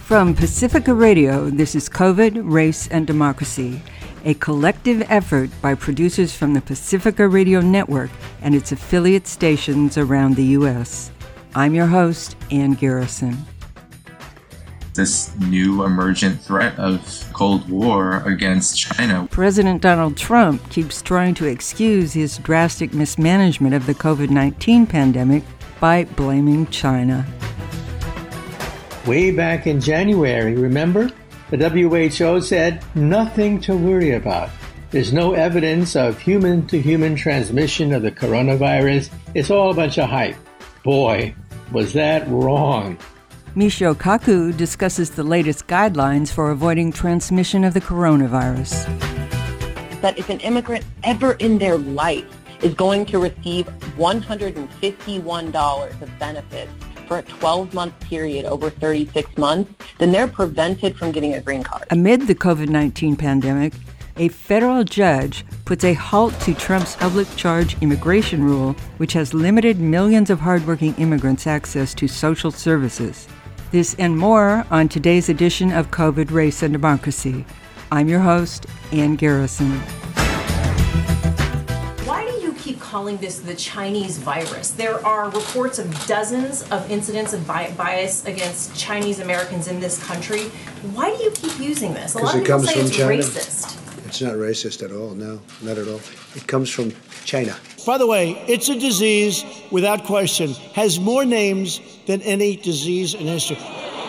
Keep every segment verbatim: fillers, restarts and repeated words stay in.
From Pacifica Radio, this is COVID, Race, and Democracy, a collective effort by producers from the Pacifica Radio Network and its affiliate stations around the U S. I'm your host, Ann Garrison. This new emergent threat of Cold War against China. President Donald Trump keeps trying to excuse his drastic mismanagement of the COVID nineteen pandemic by blaming China. Way back in January, remember? The W H O said nothing to worry about. There's no evidence of human-to-human transmission of the coronavirus. It's all a bunch of hype. Boy, was that wrong. Michio Kaku discusses the latest guidelines for avoiding transmission of the coronavirus. That if an immigrant ever in their life is going to receive one hundred fifty-one dollars of benefits for a twelve-month period over thirty-six months, then they're prevented from getting a green card. Amid the COVID nineteen pandemic, a federal judge puts a halt to Trump's public charge immigration rule, which has limited millions of hardworking immigrants' access to social services. This and more on today's edition of COVID, Race, and Democracy. I'm your host, Ann Garrison. Why do you keep calling this the Chinese virus? There are reports of dozens of incidents of bi- bias against Chinese Americans in this country. Why do you keep using this? A lot of people say it's racist. It's not racist at all, no, not at all. It comes from China. By the way, it's a disease, without question, has more names than any disease in history.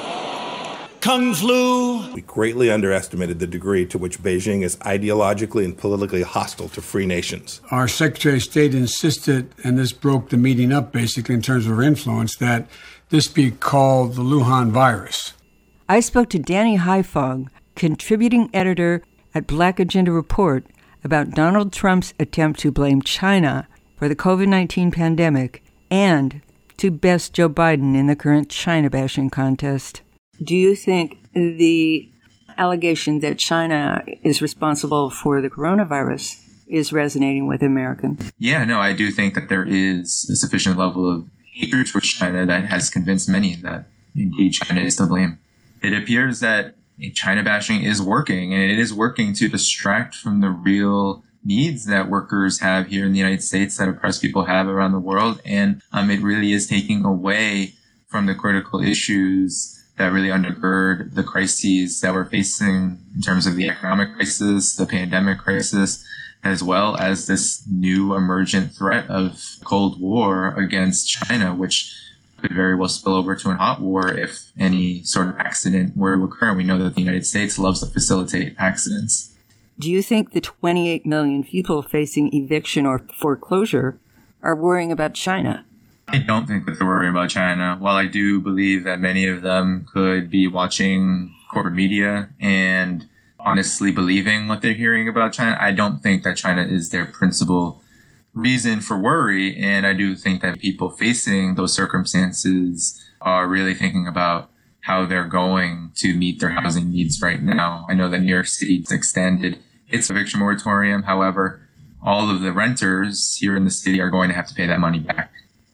Kung flu. We greatly underestimated the degree to which Beijing is ideologically and politically hostile to free nations. Our Secretary of State insisted, and this broke the meeting up basically in terms of her influence, that this be called the Wuhan virus. I spoke to Danny Haiphong, contributing editor at Black Agenda Report, about Donald Trump's attempt to blame China for the COVID nineteen pandemic and to best Joe Biden in the current China-bashing contest. Do you think the allegation that China is responsible for the coronavirus is resonating with Americans? Yeah, no, I do think that there is a sufficient level of hatred towards China that has convinced many that indeed China is to blame. It appears that China bashing is working, and it is working to distract from the real needs that workers have here in the United States, that oppressed people have around the world. And um, it really is taking away from the critical issues that really undergird the crises that we're facing in terms of the economic crisis, the pandemic crisis, as well as this new emergent threat of Cold War against China, which could very well spill over to an hot war if any sort of accident were to occur. We know that the United States loves to facilitate accidents. Do you think the twenty-eight million people facing eviction or foreclosure are worrying about China? I don't think that they're worrying about China. While I do believe that many of them could be watching corporate media and honestly believing what they're hearing about China, I don't think that China is their principal reason for worry. And I do think that people facing those circumstances are really thinking about how they're going to meet their housing needs right now. I know that New York City extended its eviction moratorium. However, all of the renters here in the city are going to have to pay that money back.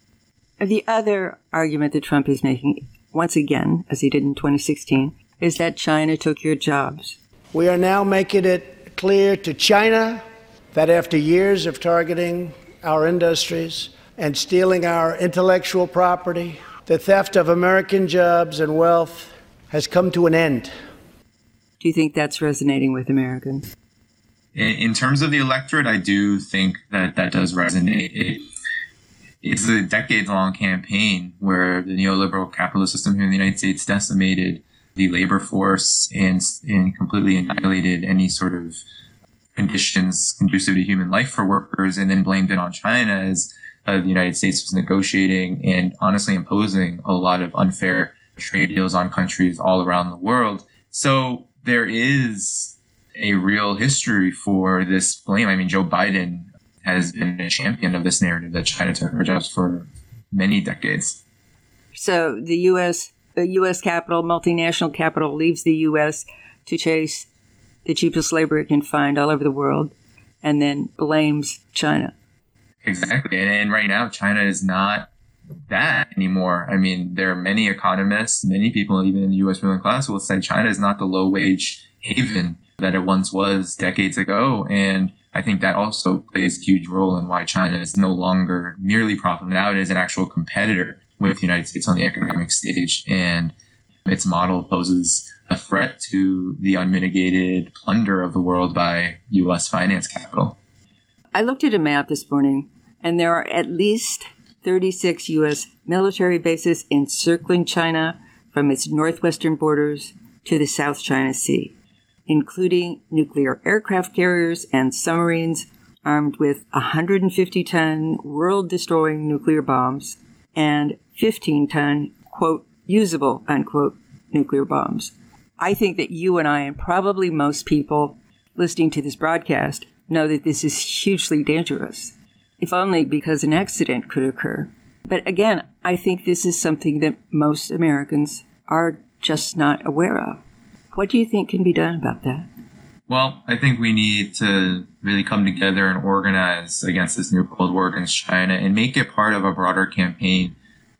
The other argument that Trump is making, once again, as he did in twenty sixteen, is that China took your jobs. We are now making it clear to China that after years of targeting our industries and stealing our intellectual property, the theft of American jobs and wealth has come to an end. Do you think that's resonating with Americans? In terms of the electorate, I do think that that does resonate. It, it's a decades-long campaign where the neoliberal capitalist system here in the United States decimated the labor force and, and completely annihilated any sort of conditions conducive to human life for workers, and then blamed it on China as uh, the United States was negotiating and honestly imposing a lot of unfair trade deals on countries all around the world. So there is a real history for this blame. I mean, Joe Biden has been a champion of this narrative that China took our jobs for many decades. So the U S, the U S capital, multinational capital, leaves the U S to chase the cheapest labor it can find all over the world, and then blames China. Exactly. And, and right now, China is not that anymore. I mean, there are many economists, many people, even in the U S ruling class, who will say China is not the low wage haven that it once was decades ago. And I think that also plays a huge role in why China is no longer merely profitable. Now it is an actual competitor with the United States on the economic stage. And its model poses a threat to the unmitigated plunder of the world by U S finance capital. I looked at a map this morning, and there are at least thirty-six U S military bases encircling China from its northwestern borders to the South China Sea, including nuclear aircraft carriers and submarines armed with one hundred fifty ton world-destroying nuclear bombs and fifteen ton, quote, usable, unquote, nuclear bombs. I think that you and I, and probably most people listening to this broadcast, know that this is hugely dangerous, if only because an accident could occur. But again, I think this is something that most Americans are just not aware of. What do you think can be done about that? Well, I think we need to really come together and organize against this new Cold War against China and make it part of a broader campaign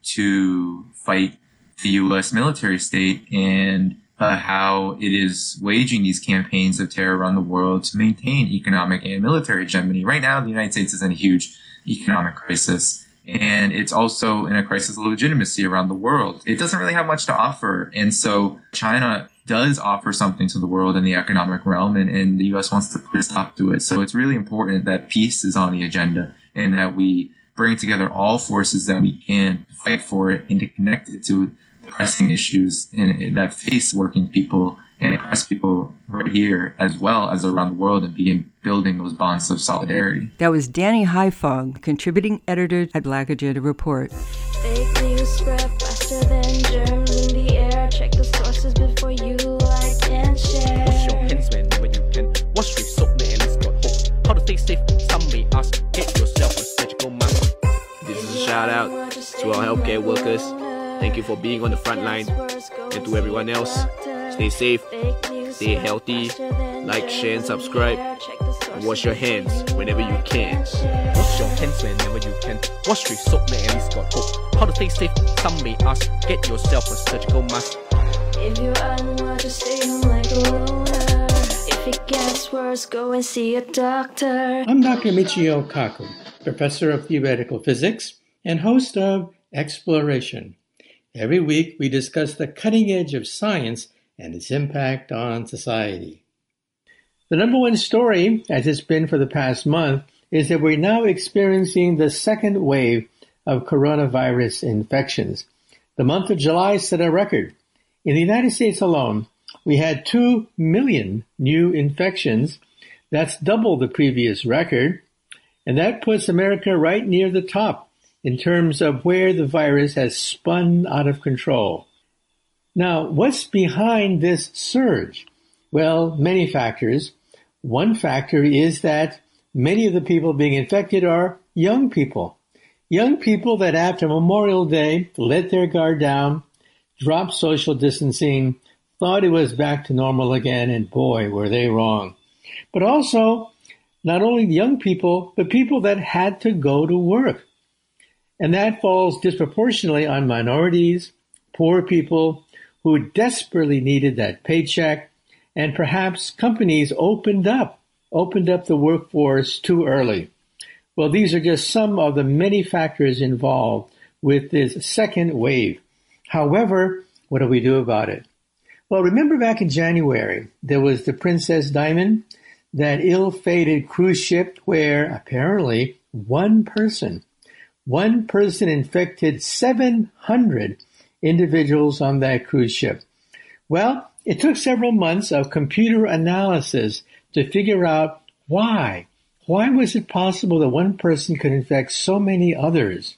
to fight the U S military state and uh, how it is waging these campaigns of terror around the world to maintain economic and military hegemony. Right now, the United States is in a huge economic crisis, and it's also in a crisis of legitimacy around the world. It doesn't really have much to offer, and so China does offer something to the world in the economic realm, and, and the U S wants to put a stop to it. So it's really important that peace is on the agenda and that we bring together all forces that we can to fight for it and to connect it to pressing issues in, that face working people and oppressed people right here as well as around the world, and begin building those bonds of solidarity. That was Danny Haiphong, contributing editor at Black Agenda Report. Fake news spread faster than germs in the air. Check the sources before you like and share. Wash your hands whenever you can. Wash with soap, man, it's got hope. How to stay safe? Some may ask. Get yourself a surgical mask. This is a shout out to our healthcare workers. Thank you for being on the front line. And to everyone else, stay safe, stay healthy, like, share, and subscribe. And wash your hands whenever you can. Wash your hands whenever you can. Wash with soap, man, it's got hope. How to stay safe? Some may ask. Get yourself a surgical mask. If you're unwell, just stay home like a loner. If it gets worse, go and see a doctor. I'm Doctor Michio Kaku, professor of theoretical physics and host of Exploration. Every week, we discuss the cutting edge of science and its impact on society. The number one story, as it's been for the past month, is that we're now experiencing the second wave of coronavirus infections. The month of July set a record. In the United States alone, we had two million new infections. That's double the previous record. And that puts America right near the top in terms of where the virus has spun out of control. Now, what's behind this surge? Well, many factors. One factor is that many of the people being infected are young people. Young people that after Memorial Day let their guard down, dropped social distancing, thought it was back to normal again, and boy, were they wrong. But also, not only young people, but people that had to go to work. And that falls disproportionately on minorities, poor people who desperately needed that paycheck, and perhaps companies opened up, opened up the workforce too early. Well, these are just some of the many factors involved with this second wave. However, what do we do about it? Well, remember back in January, there was the Princess Diamond, that ill-fated cruise ship where apparently one person One person infected seven hundred individuals on that cruise ship. Well, it took several months of computer analysis to figure out why. Why was it possible that one person could infect so many others?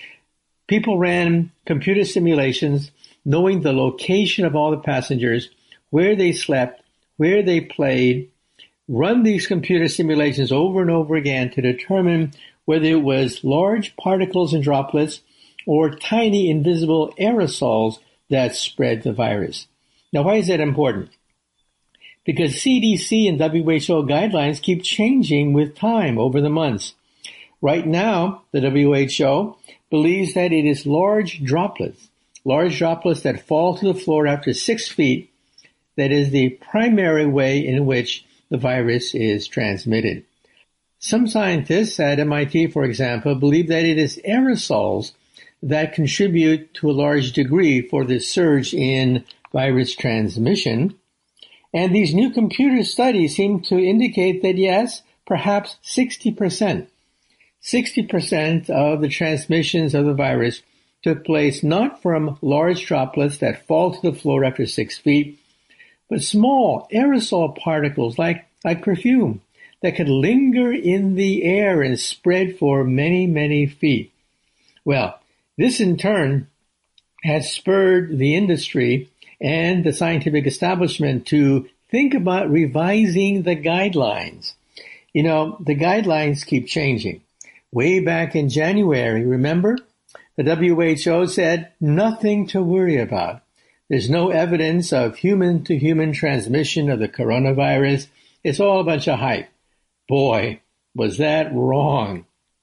People ran computer simulations knowing the location of all the passengers, where they slept, where they played, run these computer simulations over and over again to determine whether it was large particles and droplets or tiny invisible aerosols that spread the virus. Now, why is that important? Because C D C and W H O guidelines keep changing with time over the months. Right now, the W H O believes that it is large droplets, large droplets that fall to the floor after six feet, that is the primary way in which the virus is transmitted. Some scientists at M I T, for example, believe that it is aerosols that contribute to a large degree for the surge in virus transmission. And these new computer studies seem to indicate that, yes, perhaps sixty percent, sixty percent of the transmissions of the virus took place not from large droplets that fall to the floor after six feet, but small aerosol particles like, like perfume that could linger in the air and spread for many, many feet. Well, this in turn has spurred the industry and the scientific establishment to think about revising the guidelines. You know, the guidelines keep changing. Way back in January, remember? The W H O said nothing to worry about. There's no evidence of human-to-human transmission of the coronavirus. It's all a bunch of hype. Boy, was that wrong.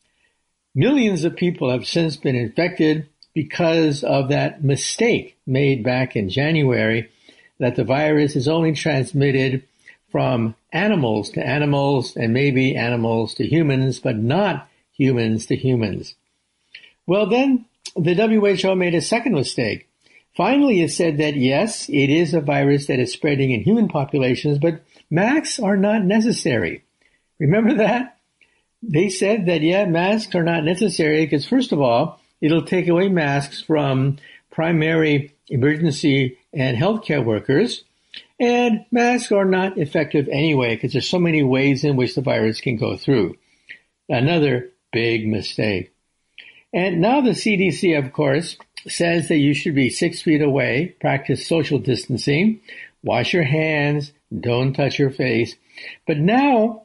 Millions of people have since been infected because of that mistake made back in January that the virus is only transmitted from animals to animals and maybe animals to humans, but not humans to humans. Well, then the W H O made a second mistake. Finally, it said that, yes, it is a virus that is spreading in human populations, but masks are not necessary. Remember that? They said that, yeah, masks are not necessary because, first of all, it'll take away masks from primary emergency and healthcare workers, and masks are not effective anyway because there's so many ways in which the virus can go through. Another big mistake. And now the C D C, of course, says that you should be six feet away, practice social distancing, wash your hands, don't touch your face. But now,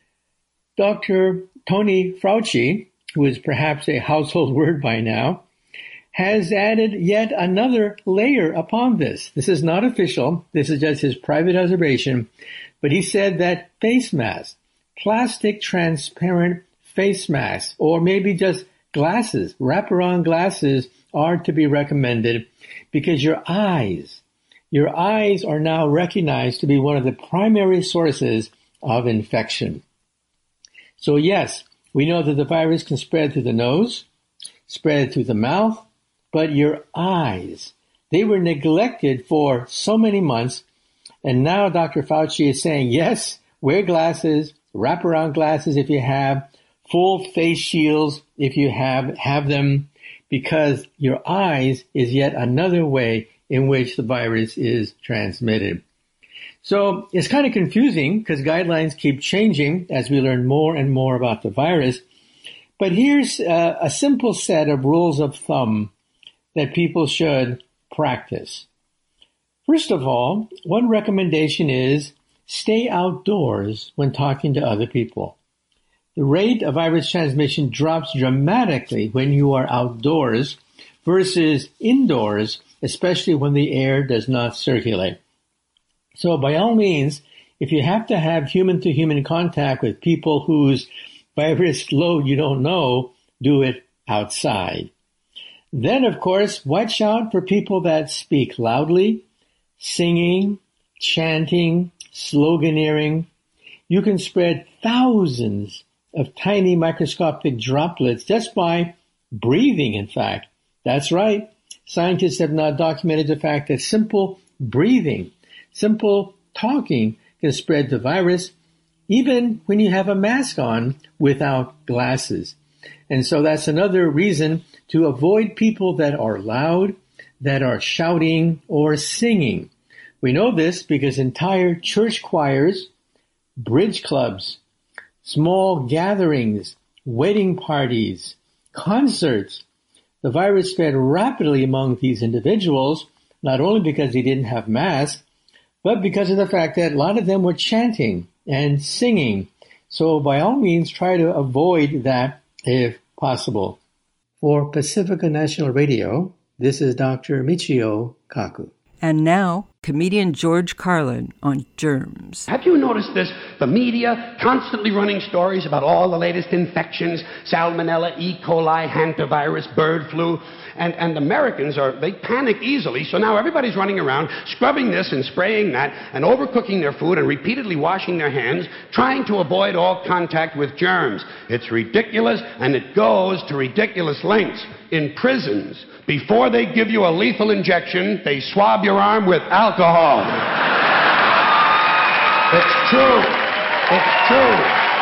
Doctor Tony Fauci, who is perhaps a household word by now, has added yet another layer upon this. This is not official. This is just his private observation. But he said that face masks, plastic transparent face masks, or maybe just glasses, wraparound glasses, are to be recommended because your eyes, your eyes are now recognized to be one of the primary sources of infection. So yes, we know that the virus can spread through the nose, spread through the mouth, but your eyes, they were neglected for so many months. And now Doctor Fauci is saying, yes, wear glasses, wraparound glasses if you have, full face shields if you have, have them, because your eyes is yet another way in which the virus is transmitted. So it's kind of confusing because guidelines keep changing as we learn more and more about the virus. But here's a, a simple set of rules of thumb that people should practice. First of all, one recommendation is stay outdoors when talking to other people. The rate of virus transmission drops dramatically when you are outdoors versus indoors, especially when the air does not circulate. So by all means, if you have to have human-to-human contact with people whose virus load you don't know, do it outside. Then, of course, watch out for people that speak loudly, singing, chanting, sloganeering. You can spread thousands of tiny microscopic droplets just by breathing, in fact. That's right. Scientists have now documented the fact that simple breathing, simple talking can spread the virus, even when you have a mask on without glasses. And so that's another reason to avoid people that are loud, that are shouting or singing. We know this because entire church choirs, bridge clubs, small gatherings, wedding parties, concerts, the virus spread rapidly among these individuals, not only because they didn't have masks, but because of the fact that a lot of them were chanting and singing. So by all means, try to avoid that if possible. For Pacifica National Radio, this is Doctor Michio Kaku. And now, comedian George Carlin on germs. Have you noticed this? The media constantly running stories about all the latest infections, salmonella, E. coli, hantavirus, bird flu, and, and Americans are, they panic easily, so now everybody's running around scrubbing this and spraying that and overcooking their food and repeatedly washing their hands, trying to avoid all contact with germs. It's ridiculous, and it goes to ridiculous lengths. In prisons, before they give you a lethal injection, they swab your arm with alcohol. It's true. It's true.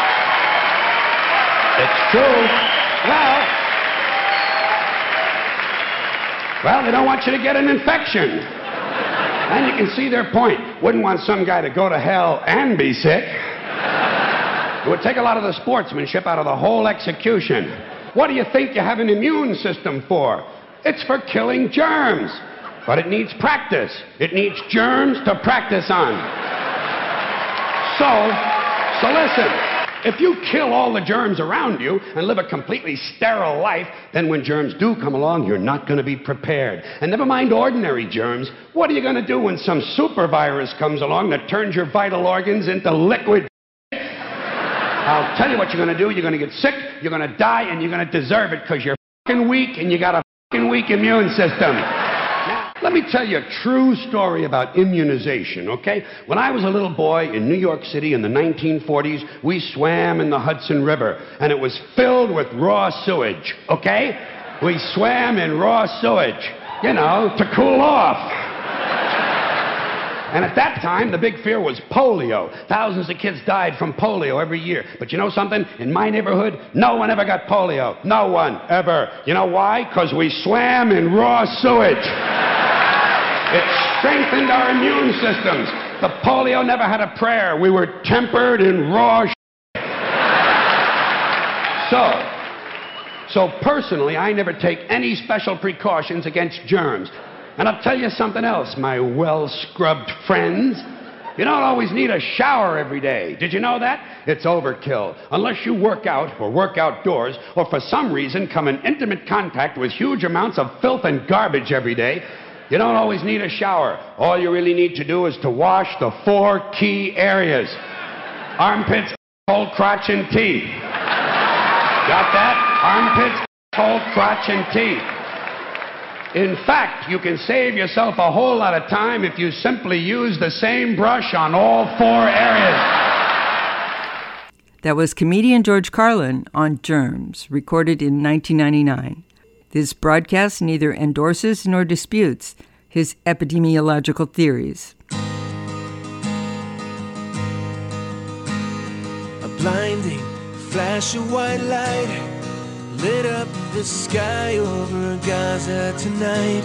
It's true. Well, well, they don't want you to get an infection. And you can see their point. Wouldn't want some guy to go to hell and be sick. It would take a lot of the sportsmanship out of the whole execution. What do you think you have an immune system for? It's for killing germs. But it needs practice. It needs germs to practice on. So, so listen. If you kill all the germs around you and live a completely sterile life, then when germs do come along, you're not going to be prepared. And never mind ordinary germs. What are you going to do when some super virus comes along that turns your vital organs into liquid? I'll tell you what you're going to do. You're going to get sick, you're going to die, and you're going to deserve it because you're fucking weak and you got a fucking weak immune system. Now, let me tell you a true story about immunization, okay? When I was a little boy in New York City in the nineteen forties, we swam in the Hudson River, and it was filled with raw sewage, okay? We swam in raw sewage, you know, to cool off. And at that time, the big fear was polio. Thousands of kids died from polio every year. But you know something? In my neighborhood, no one ever got polio. No one, ever. You know why? Because we swam in raw sewage. It strengthened our immune systems. The polio never had a prayer. We were tempered in raw shit. So, so personally, I never take any special precautions against germs. And I'll tell you something else, my well-scrubbed friends. You don't always need a shower every day. Did you know that? It's overkill. Unless you work out or work outdoors or for some reason come in intimate contact with huge amounts of filth and garbage every day, you don't always need a shower. All you really need to do is to wash the four key areas. Armpits, cold crotch, and teeth. Got that? Armpits, cold crotch, and teeth. In fact, you can save yourself a whole lot of time if you simply use the same brush on all four areas. That was comedian George Carlin on germs, recorded in nineteen ninety-nine. This broadcast neither endorses nor disputes his epidemiological theories. A blinding flash of white light lit up the sky over Gaza tonight.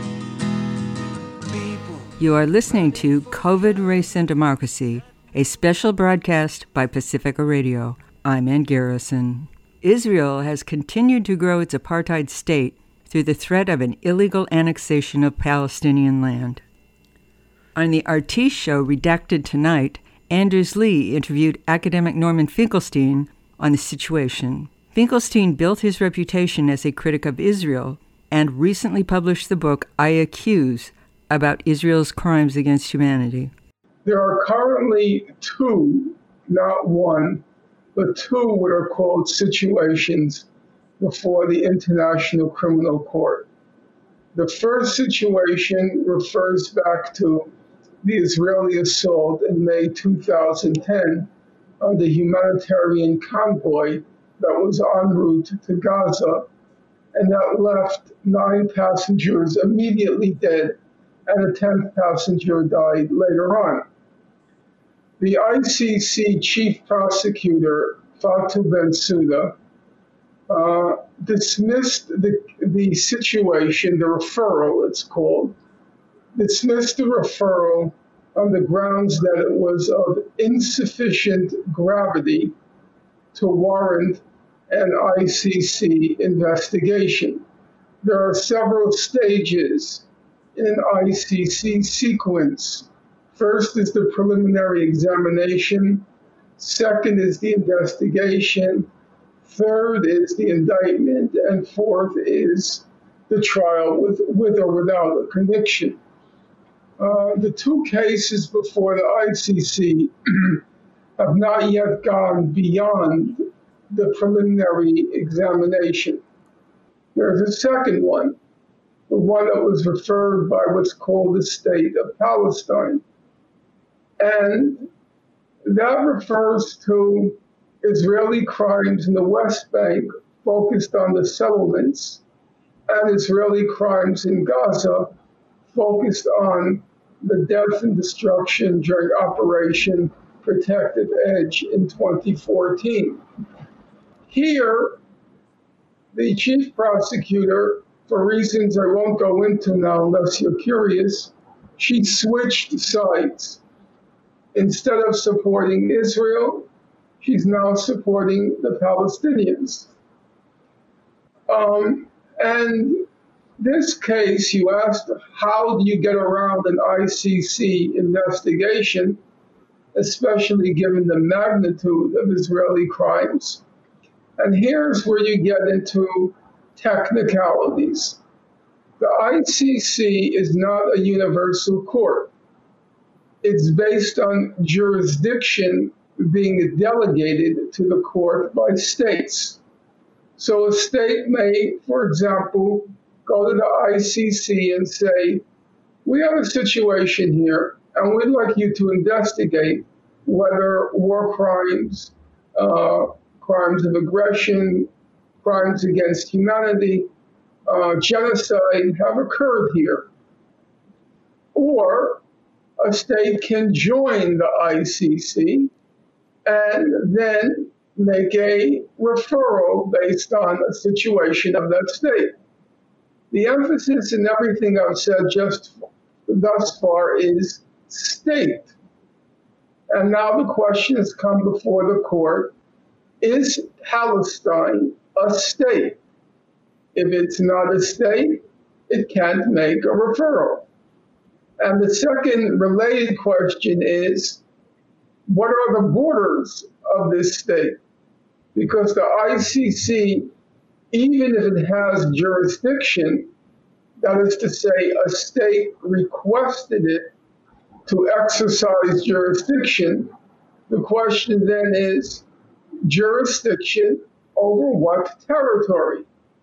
People. You are listening to COVID, Race, and Democracy, a special broadcast by Pacifica Radio. I'm Ann Garrison. Israel has continued to grow its apartheid state through the threat of an illegal annexation of Palestinian land. On the Artis show Redacted Tonight, Anders Lee interviewed academic Norman Finkelstein on the situation. Finkelstein built his reputation as a critic of Israel and recently published the book I Accuse about Israel's crimes against humanity. There are currently two, not one, but two what are called situations before the International Criminal Court. The first situation refers back to the Israeli assault in May two thousand ten on the humanitarian convoy that was en route to Gaza, and that left nine passengers immediately dead, and a tenth passenger died later on. The I C C chief prosecutor, Fatou Bensouda, uh, dismissed the, the situation, the referral it's called, dismissed the referral on the grounds that it was of insufficient gravity to warrant an I C C investigation. There are several stages in an I C C sequence. First is the preliminary examination. Second is the investigation. Third is the indictment. And fourth is the trial with, with or without a conviction. Uh, the two cases before the I C C have not yet gone beyond the preliminary examination. There's a second one, the one that was referred by what's called the State of Palestine. And that refers to Israeli crimes in the West Bank focused on the settlements, and Israeli crimes in Gaza focused on the death and destruction during Operation Protective Edge in twenty fourteen. Here, the chief prosecutor, for reasons I won't go into now unless you're curious, she switched sides. Instead of supporting Israel, she's now supporting the Palestinians. Um, and this case, you asked, how do you get around an I C C investigation, especially given the magnitude of Israeli crimes? And here's where you get into technicalities. The I C C is not a universal court. It's based on jurisdiction being delegated to the court by states. So a state may, for example, go to the I C C and say, we have a situation here, and we'd like you to investigate whether war crimes, uh, crimes of aggression, crimes against humanity, uh, genocide have occurred here. Or a state can join the I C C and then make a referral based on a situation of that state. The emphasis in everything I've said just thus far is state. And now the question has come before the court, is Palestine a state? If it's not a state, it can't make a referral. And the second related question is, what are the borders of this state? Because the I C C, even if it has jurisdiction, that is to say, a state requested it to exercise jurisdiction, the question then is, jurisdiction over what territory?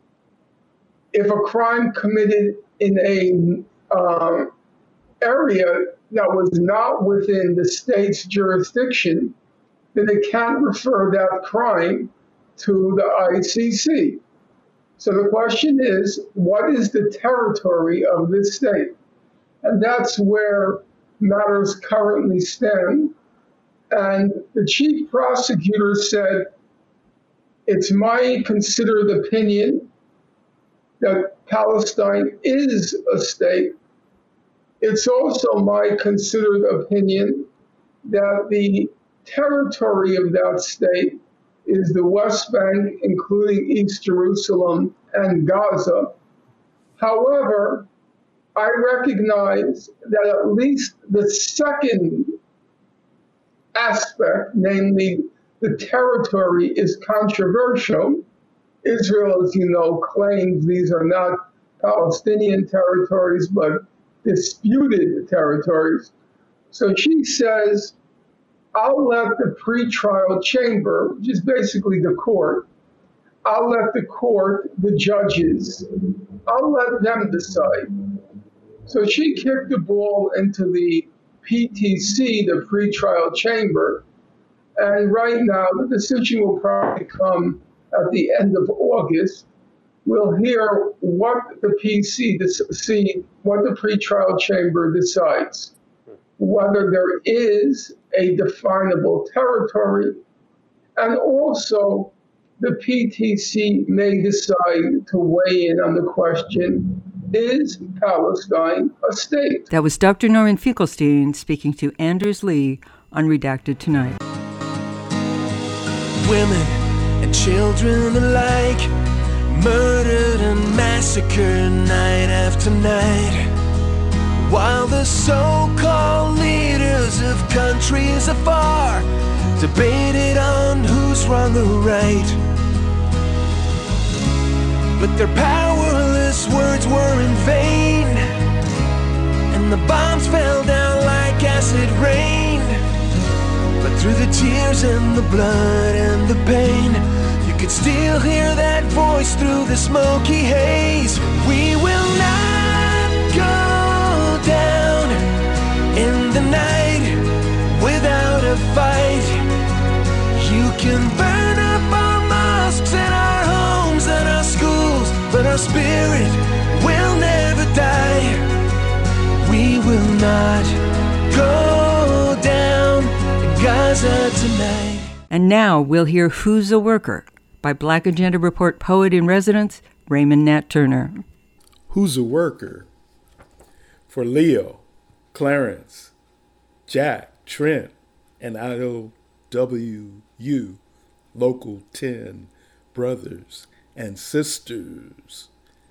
If a crime committed in a um, area that was not within the state's jurisdiction, then it can't refer that crime to the I C C. So the question is, what is the territory of this state? And that's where matters currently stand. And the chief prosecutor said, it's my considered opinion that Palestine is a state. It's also my considered opinion that the territory of that state is the West Bank, including East Jerusalem and Gaza. However, I recognize that at least the second aspect, namely the territory, is controversial. Israel, as you know, claims these are not Palestinian territories, but disputed territories. So she says, I'll let the pretrial chamber, which is basically the court, I'll let the court, the judges, I'll let them decide. So she kicked the ball into the P T C, the pretrial chamber, and right now the decision will probably come at the end of August. We'll hear what the P C, see what the pretrial chamber decides, whether there is a definable territory, and also the P T C may decide to weigh in on the question, is Palestine a state? That was Doctor Norman Finkelstein speaking to Anders Lee on Redacted Tonight. Women and children alike, murdered and massacred night after night, while the so-called leaders of countries afar debated on who's wrong or right. But their powerless words were in vain, and the bombs fell Through the tears and the blood and the pain, you can still hear that voice through the smoky haze. We will not go down in the night without a fight. You can burn up our mosques and our homes and our schools, but our spirit will never die. We will not go down in Gaza tonight. And now we'll hear Who's a Worker by Black Agenda Report poet in residence, Raymond Nat Turner. Who's a Worker? For Leo, Clarence, Jack, Trent, and I O W U, Local ten, brothers and sisters.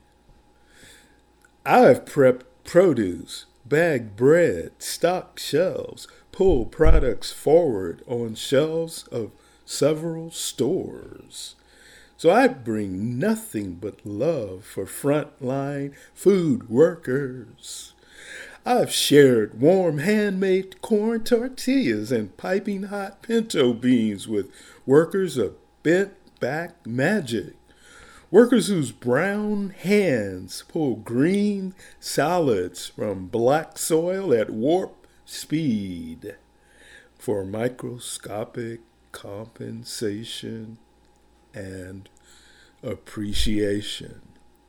I've prepped produce, bagged bread, stocked shelves, pulled products forward on shelves of several stores. So I bring nothing but love for frontline food workers. I've shared warm handmade corn tortillas and piping hot pinto beans with workers of bent back magic. Workers whose brown hands pull green salads from black soil at warp speed for microscopic compensation and appreciation.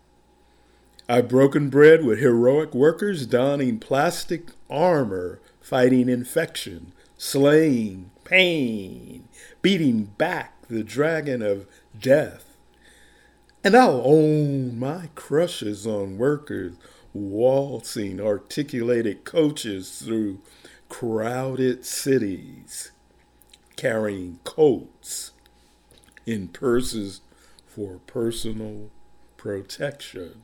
I've broken bread with heroic workers donning plastic armor, fighting infection, slaying pain, beating back the dragon of death. And I'll own my crushes on workers waltzing articulated coaches through crowded cities, carrying coats in purses for personal protection.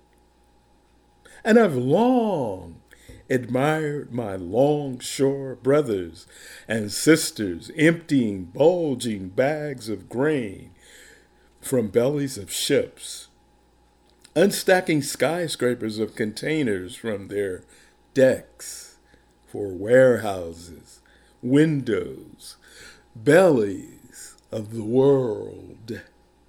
And I've long admired my longshore brothers and sisters emptying bulging bags of grain from bellies of ships, unstacking skyscrapers of containers from their decks for warehouses, windows, bellies of the world.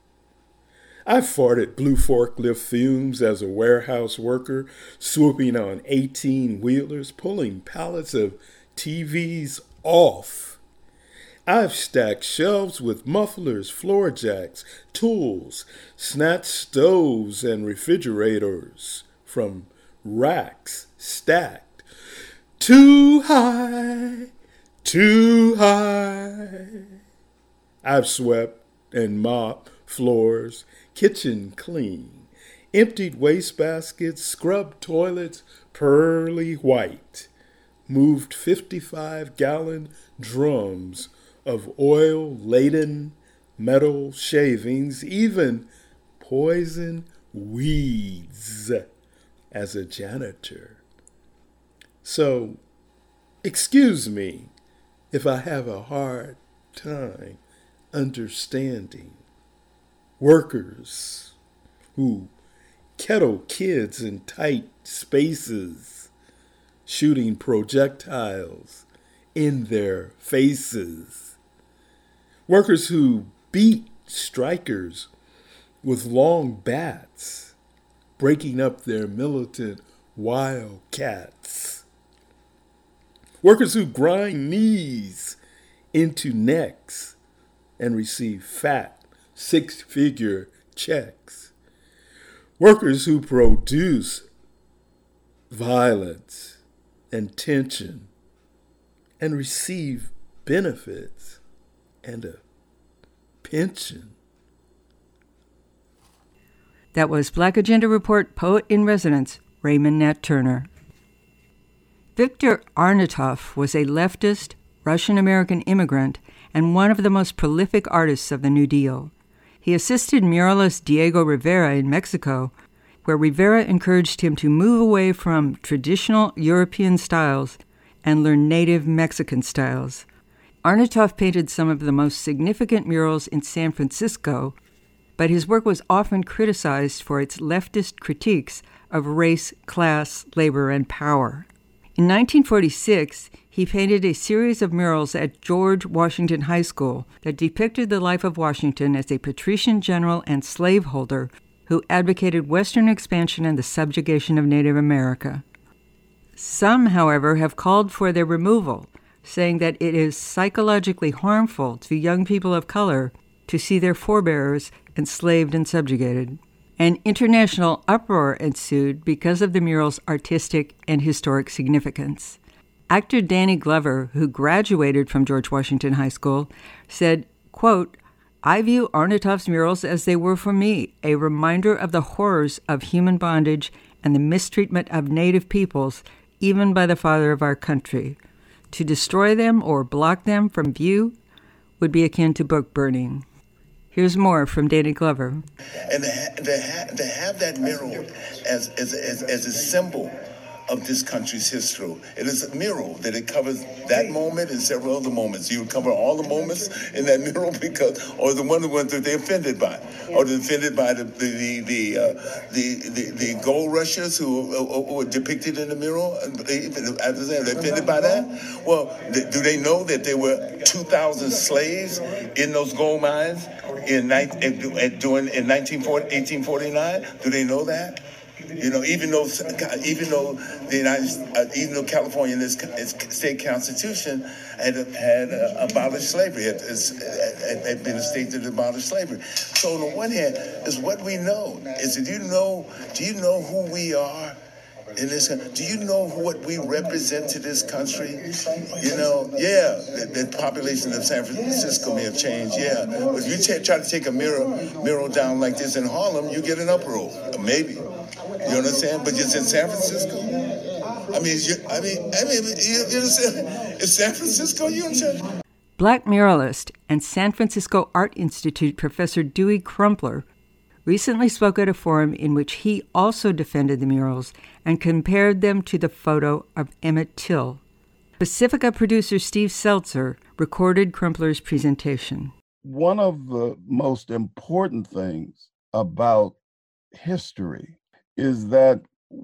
I farted blue forklift fumes as a warehouse worker, swooping on eighteen-wheelers, pulling pallets of T Vs off. I've stacked shelves with mufflers, floor jacks, tools, snatched stoves and refrigerators from racks stacked too high, too high. I've swept and mopped floors, kitchen clean, emptied wastebaskets, scrubbed toilets pearly white, moved fifty-five-gallon drums of oil-laden metal shavings, even poison weeds as a janitor. So, excuse me if I have a hard time understanding workers who kettle kids in tight spaces, shooting projectiles in their faces. Workers who beat strikers with long bats, breaking up their militant wildcats. Workers who grind knees into necks and receive fat six-figure checks. Workers who produce violence and tension and receive benefits and a pension. That was Black Agenda Report poet in residence, Raymond Nat Turner. Viktor Arnatov was a leftist Russian-American immigrant and one of the most prolific artists of the New Deal. He assisted muralist Diego Rivera in Mexico, where Rivera encouraged him to move away from traditional European styles and learn native Mexican styles. Arnatov painted some of the most significant murals in San Francisco, but his work was often criticized for its leftist critiques of race, class, labor, and power. In nineteen forty-six, he painted a series of murals at George Washington High School that depicted the life of Washington as a patrician general and slaveholder who advocated Western expansion and the subjugation of Native America. Some, however, have called for their removal, saying that it is psychologically harmful to young people of color to see their forebears enslaved and subjugated. An international uproar ensued because of the mural's artistic and historic significance. Actor Danny Glover, who graduated from George Washington High School, said, quote, "I view Arnautov's murals as they were for me, a reminder of the horrors of human bondage and the mistreatment of native peoples, even by the father of our country. To destroy them or block them from view would be akin to book burning." Here's more from Danny Glover. And to, ha- to, ha- to have that mural as, as, as, as a symbol of this country's history. It is a mural that it covers that moment and several other moments. You would cover all the moments in that mural because, or the one ones that they're offended by, or they're offended by the the the the, uh, the, the, the gold rushers who uh, were depicted in the mural. After that, they're offended by that. Well, th- do they know that there were two thousand slaves in those gold mines in in during in nineteen forty, eighteen forty-nine? Do they know that? You know, even though even though the United, uh, even though California in its, its state constitution had had uh, abolished slavery, had, had, had been a state that abolished slavery. So on the one hand, is what we know. Is do you know? Do you know who we are in this? Do you know what we represent to this country? You know, yeah, the, the population of San Francisco may have changed. Yeah, but if you t- try to take a mural mural down like this in Harlem, you get an uproar, maybe. You understand? But it's in San Francisco. I mean, you, I mean, I mean, you, you understand? It's San Francisco. You understand? Black muralist and San Francisco Art Institute professor Dewey Crumpler recently spoke at a forum in which he also defended the murals and compared them to the photo of Emmett Till. Pacifica producer Steve Seltzer recorded Crumpler's presentation. One of the most important things about history is that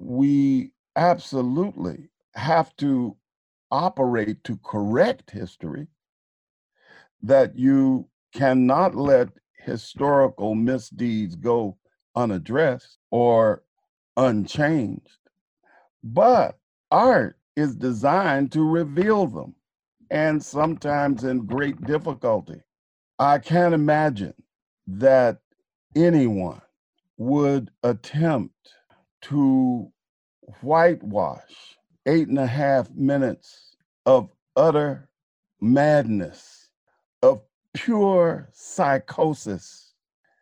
we absolutely have to operate to correct history, that you cannot let historical misdeeds go unaddressed or unchanged. But art is designed to reveal them, and sometimes in great difficulty. I can't imagine that anyone would attempt to whitewash eight and a half minutes of utter madness, of pure psychosis,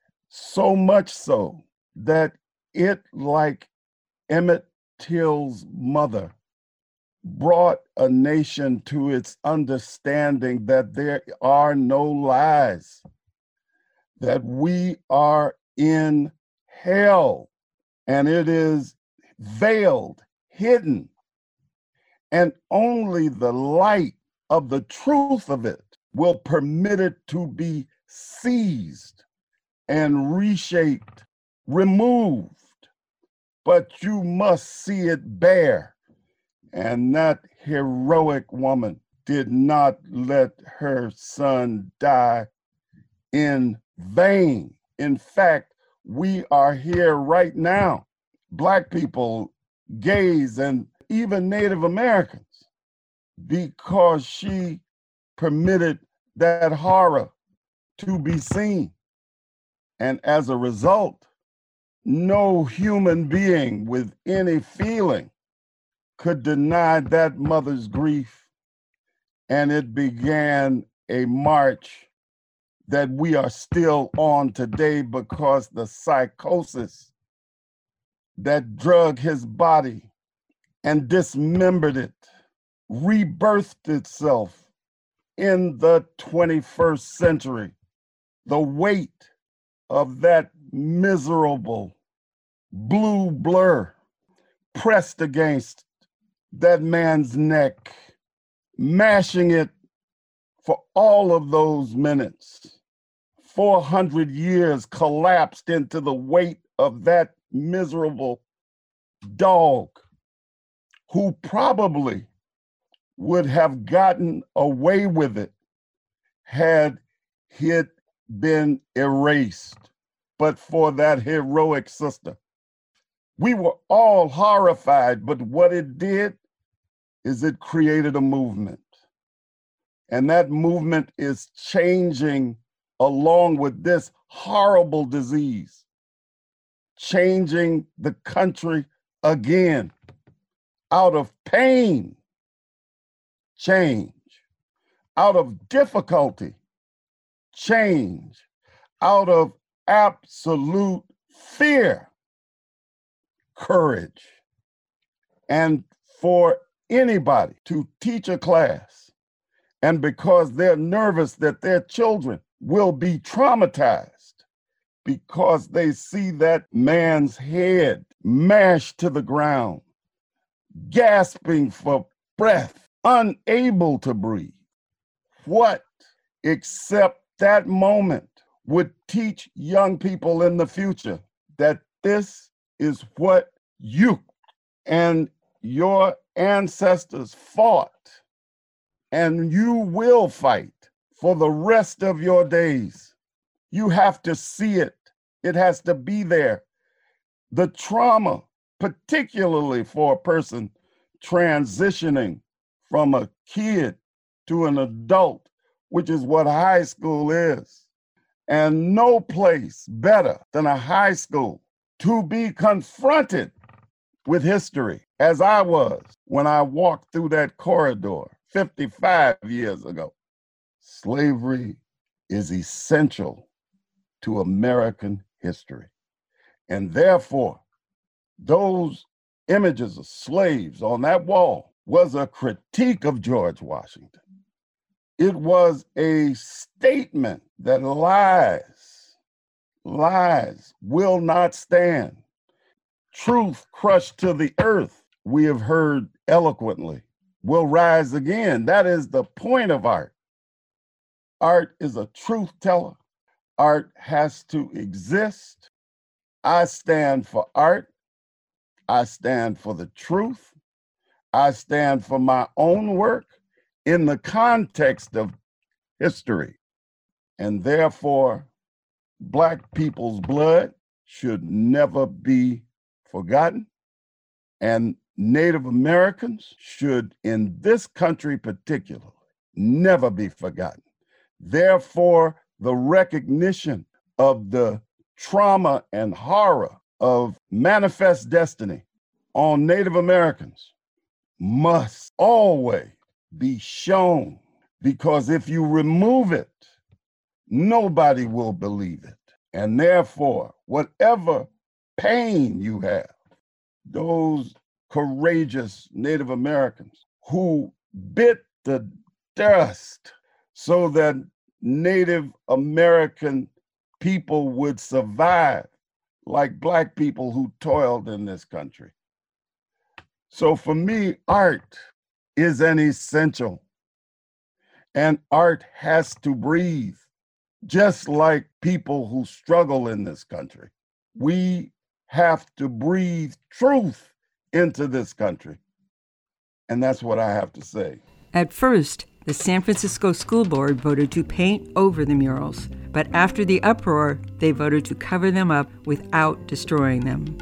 so much so that it, like Emmett Till's mother, brought a nation to its understanding that there are no lies, that we are in hell, and it is veiled, hidden, and only the light of the truth of it will permit it to be seized and reshaped, removed. But you must see it bare. And that heroic woman did not let her son die in vain. In fact, we are here right now, Black people, gays, and even Native Americans, because she permitted that horror to be seen. And as a result, no human being with any feeling could deny that mother's grief. And it began a march that we are still on today, because the psychosis that drug his body and dismembered it rebirthed itself in the twenty-first century. The weight of that miserable blue blur pressed against that man's neck, mashing it for all of those minutes. four hundred years collapsed into the weight of that miserable dog, who probably would have gotten away with it had it been erased, but for that heroic sister. We were all horrified, but what it did is it created a movement. And that movement is changing along with this horrible disease, changing the country again out of pain, change, out of difficulty, change, out of absolute fear, courage. And for anybody to teach a class, and because they're nervous that their children will be traumatized because they see that man's head mashed to the ground, gasping for breath, unable to breathe. What except that moment would teach young people in the future that this is what you and your ancestors fought, and you will fight for the rest of your days. You have to see it. It has to be there. The trauma, particularly for a person transitioning from a kid to an adult, which is what high school is. And no place better than a high school to be confronted with history, as I was when I walked through that corridor fifty-five years ago. Slavery is essential to American history. And therefore, those images of slaves on that wall was a critique of George Washington. It was a statement that lies, lies will not stand. Truth crushed to the earth, we have heard eloquently, will rise again. That is the point of art. Art is a truth teller. Art has to exist. I stand for art. I stand for the truth. I stand for my own work in the context of history. And therefore, Black people's blood should never be forgotten. And Native Americans should, in this country particularly, never be forgotten. Therefore, the recognition of the trauma and horror of Manifest Destiny on Native Americans must always be shown, because if you remove it, nobody will believe it. And therefore, whatever pain you have, those courageous Native Americans who bit the dust so that Native American people would survive, like Black people who toiled in this country. So for me, art is an essential, and art has to breathe, just like people who struggle in this country. We have to breathe truth into this country. And that's what I have to say. At first, the San Francisco School Board voted to paint over the murals, but after the uproar, they voted to cover them up without destroying them.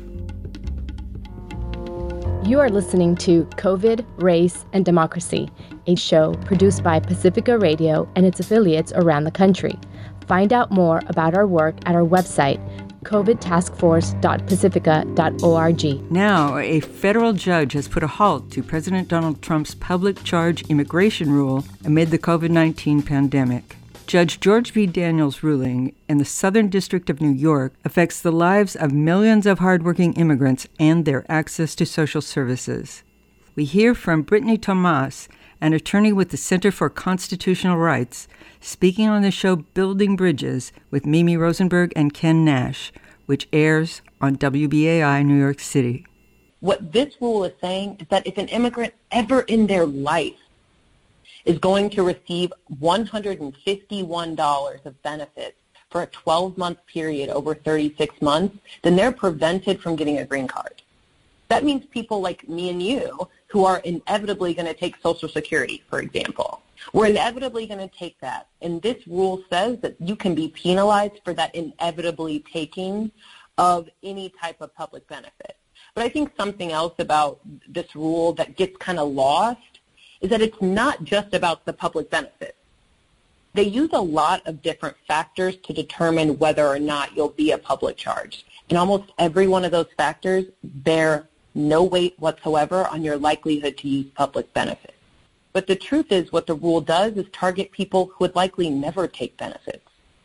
You are listening to COVID, Race, and Democracy, a show produced by Pacifica Radio and its affiliates around the country. Find out more about our work at our website, covid task force dot pacifica dot org. Now, a federal judge has put a halt to President Donald Trump's public charge immigration rule amid the COVID nineteen pandemic. Judge George V. Daniels' ruling in the Southern District of New York affects the lives of millions of hardworking immigrants and their access to social services. We hear from Brittany Tomas, an attorney with the Center for Constitutional Rights, speaking on the show Building Bridges with Mimi Rosenberg and Ken Nash, which airs on W B A I New York City. What this rule is saying is that if an immigrant ever in their life is going to receive one hundred fifty-one dollars of benefits for a twelve-month period over thirty-six months, then they're prevented from getting a green card. That means people like me and you who are inevitably going to take Social Security, for example. We're inevitably going to take that. And this rule says that you can be penalized for that inevitably taking of any type of public benefit. But I think something else about this rule that gets kind of lost is that it's not just about the public benefit. They use a lot of different factors to determine whether or not you'll be a public charge. And almost every one of those factors bear no weight whatsoever on your likelihood to use public benefits. But the truth is what the rule does is target people who would likely never take benefits,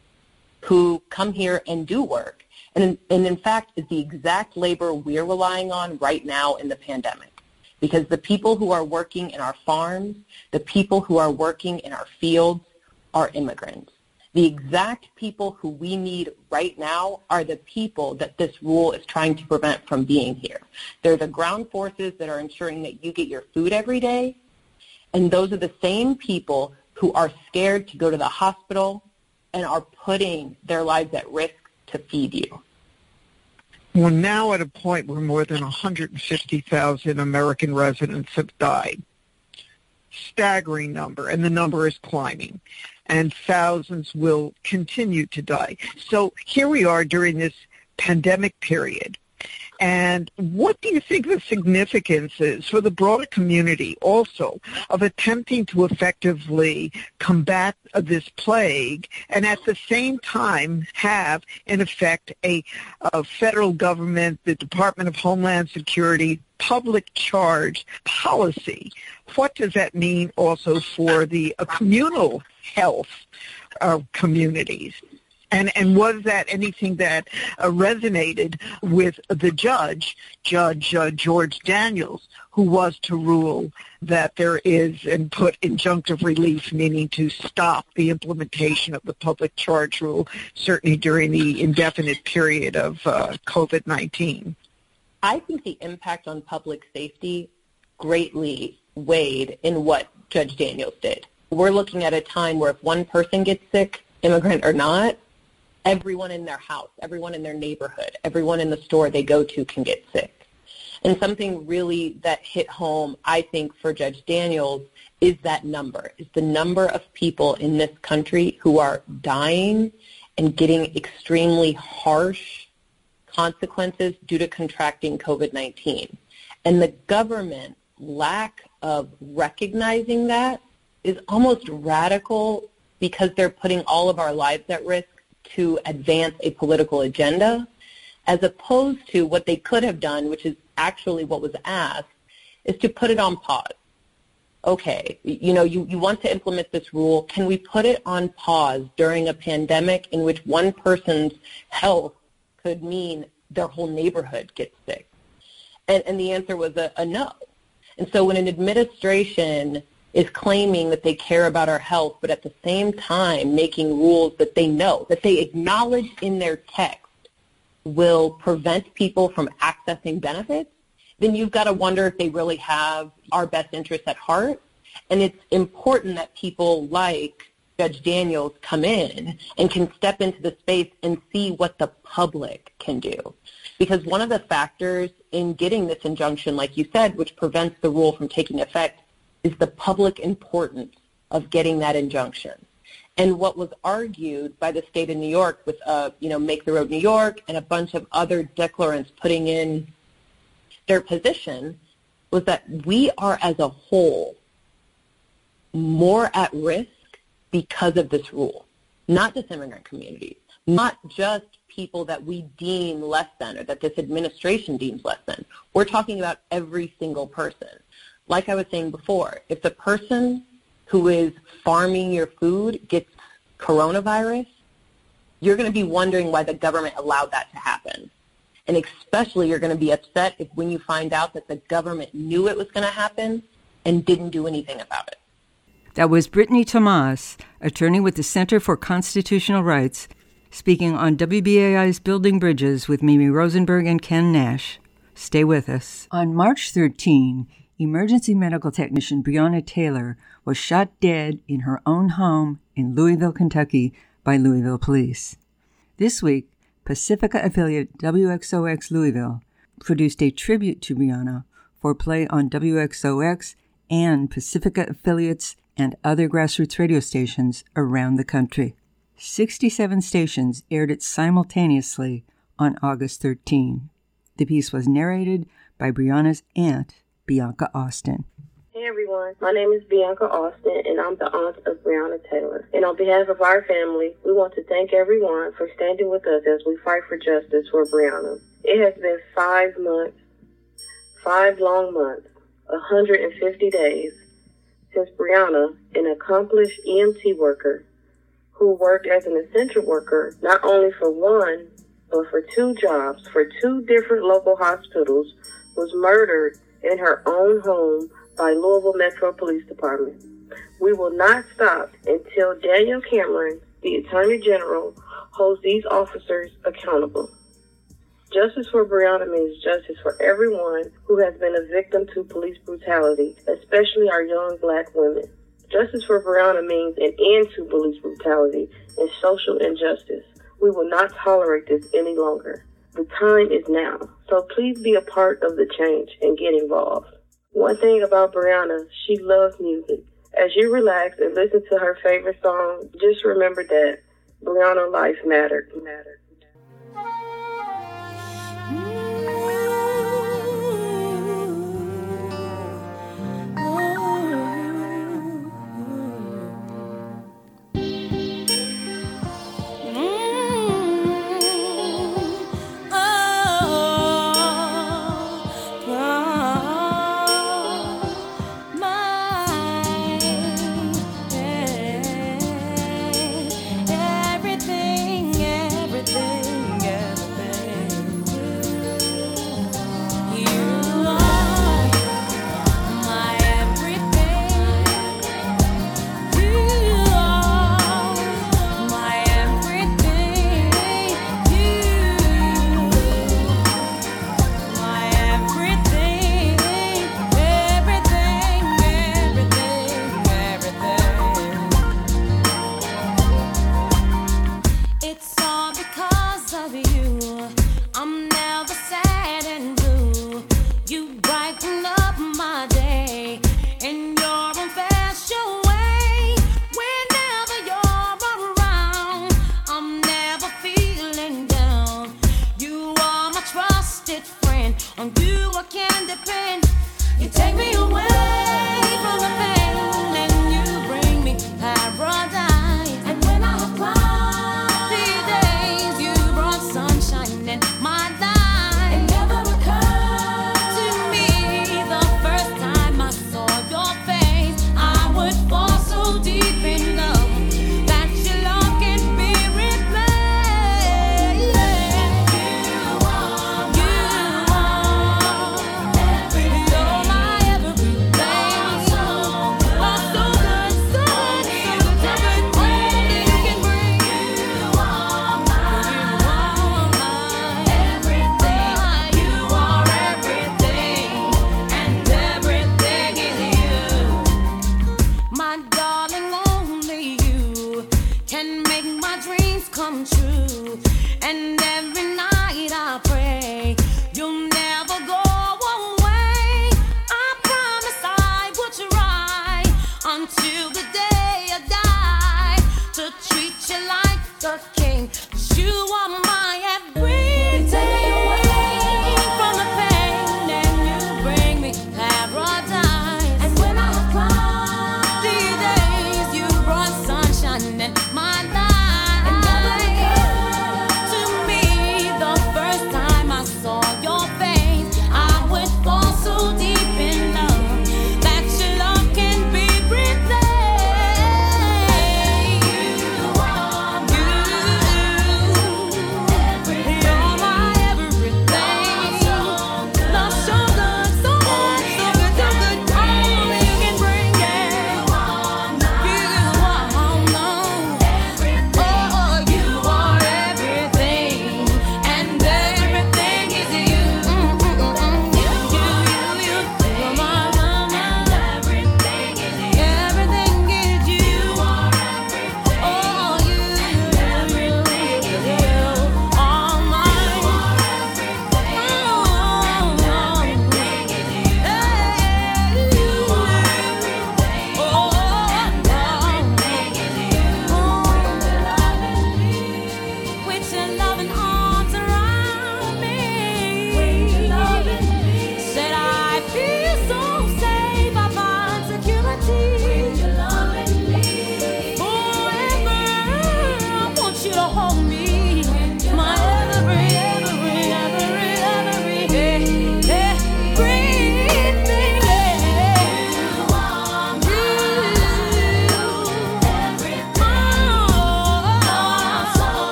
who come here and do work, and in, and in fact is the exact labor we're relying on right now in the pandemic. Because the people who are working in our farms, the people who are working in our fields are immigrants. The exact people who we need right now are the people that this rule is trying to prevent from being here. They're the ground forces that are ensuring that you get your food every day, and those are the same people who are scared to go to the hospital and are putting their lives at risk to feed you. We're now at a point where more than one hundred fifty thousand American residents have died. Staggering number, and the number is climbing, and thousands will continue to die. So here we are during this pandemic period. And what do you think the significance is for the broader community also of attempting to effectively combat this plague and at the same time have, in effect, a, a federal government, the Department of Homeland Security, public charge policy? What does that mean also for the uh, communal health of communities? And and was that anything that uh, resonated with the judge, Judge uh, George Daniels, who was to rule that there is and put injunctive relief, meaning to stop the implementation of the public charge rule, certainly during the indefinite period of uh, COVID nineteen? I think the impact on public safety greatly weighed in what Judge Daniels did. We're looking at a time where if one person gets sick, immigrant or not, everyone in their house, everyone in their neighborhood, everyone in the store they go to can get sick. And something really that hit home, I think, for Judge Daniels is that number, is the number of people in this country who are dying and getting extremely harsh consequences due to contracting COVID nineteen. And the government lack of recognizing that is almost radical because they're putting all of our lives at risk to advance a political agenda, as opposed to what they could have done, which is actually what was asked, is to put it on pause. Okay, you know, you, you want to implement this rule. Can we put it on pause during a pandemic in which one person's health could mean their whole neighborhood gets sick? And, and the answer was a, a no. And so when an administration is claiming that they care about our health, but at the same time making rules that they know, that they acknowledge in their text will prevent people from accessing benefits, then you've got to wonder if they really have our best interests at heart. And it's important that people like Judge Daniels come in and can step into the space and see what the public can do. Because one of the factors in getting this injunction, like you said, which prevents the rule from taking effect, is the public importance of getting that injunction. And what was argued by the state of New York with, uh, you know, Make the Road New York and a bunch of other declarants putting in their position was that we are as a whole more at risk because of this rule, not just immigrant communities, not just people that we deem less than or that this administration deems less than. We're talking about every single person. Like I was saying before, if the person who is farming your food gets coronavirus, you're going to be wondering why the government allowed that to happen. And especially you're going to be upset if when you find out that the government knew it was going to happen and didn't do anything about it. That was Brittany Tomas, attorney with the Center for Constitutional Rights, speaking on W B A I's Building Bridges with Mimi Rosenberg and Ken Nash. Stay with us. On March thirteenth, emergency medical technician Breonna Taylor was shot dead in her own home in Louisville, Kentucky by Louisville police. This week, Pacifica affiliate W X O X Louisville produced a tribute to Breonna for play on W X O X and Pacifica affiliates and other grassroots radio stations around the country. sixty-seven stations aired it simultaneously on August thirteenth. The piece was narrated by Breonna's aunt, Bianca Austin. Hey everyone, my name is Bianca Austin and I'm the aunt of Breonna Taylor. And on behalf of our family, we want to thank everyone for standing with us as we fight for justice for Breonna. It has been five months, five long months, one hundred fifty days since Breonna, an accomplished E M T worker who worked as an essential worker not only for one, but for two jobs for two different local hospitals, was murdered in her own home by Louisville Metro Police Department. We will not stop until Daniel Cameron, the Attorney General, holds these officers accountable. Justice for Breonna means justice for everyone who has been a victim to police brutality, especially our young black women. Justice for Breonna means an end to police brutality and social injustice. We will not tolerate this any longer. The time is now, so please be a part of the change and get involved. One thing about Breonna, she loves music. As you relax and listen to her favorite song, just remember that Breonna life mattered. mattered. Everything, everything.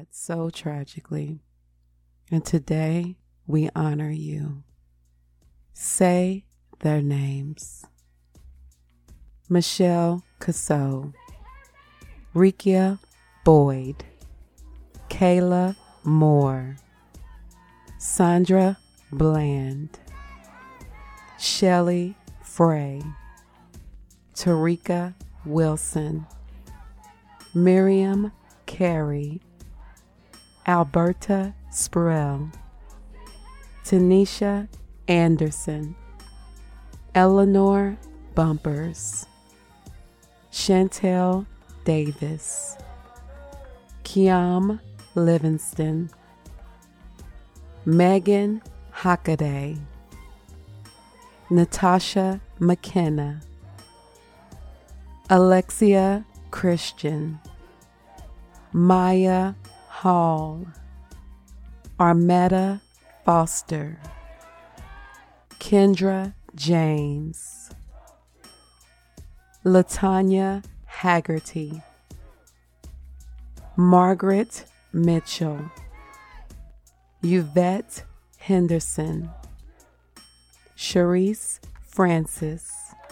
died so tragically, and today we honor you. Say their names. Michelle Casso, Rekia Boyd, Kayla Moore, Sandra Bland, Shelley Frey, Tarika Wilson, Miriam Carey, Alberta Sprell, Tanisha Anderson, Eleanor Bumpers, Chantel Davis, Kiam Livingston, Megan Hockaday, Natasha McKenna, Alexia Christian, Maya Hall, Armetta Foster, Kendra James, Latanya Haggerty, Margaret Mitchell, Yvette Henderson, Sharice Francis,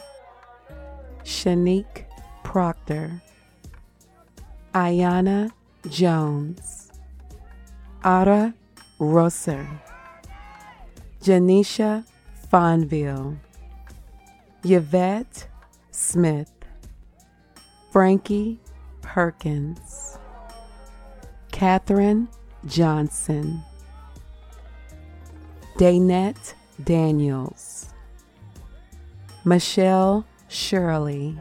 Shanique Proctor, Ayana Jones, Ara Rosser, Janisha Fonville, Yvette Smith, Frankie Perkins, Catherine Johnson, Daynette Daniels, Michelle Shirley,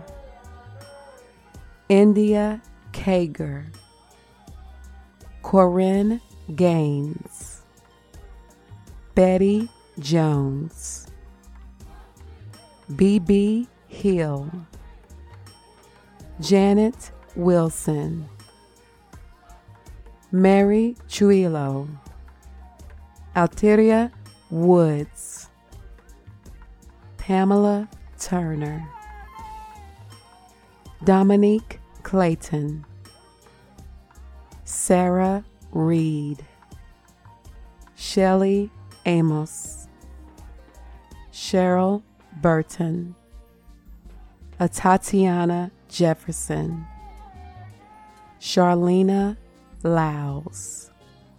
India Kager, Corinne Gaines, Betty Jones, B B Hill, Janet Wilson, Mary Chuilo, Alteria Woods, Pamela Turner, Dominique Clayton, Sarah Reed, Shelley Amos, Cheryl Burton, Tatiana Jefferson, Charlena Laus,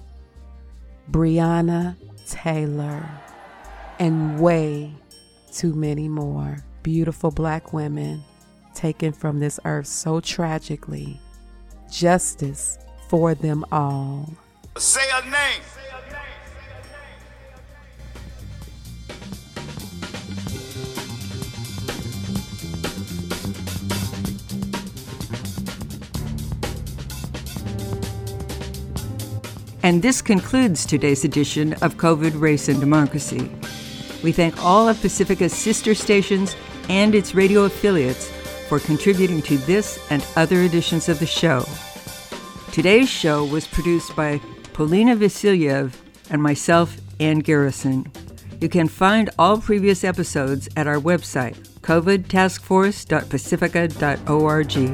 Brianna Taylor, and way too many more beautiful black women taken from this earth so tragically. Justice for them all. Say a name. And this concludes today's edition of COVID, Race, and Democracy. We thank all of Pacifica's sister stations and its radio affiliates for contributing to this and other editions of the show. Today's show was produced by Polina Vasilyev and myself, Ann Garrison. You can find all previous episodes at our website, covid task force dot pacifica dot org.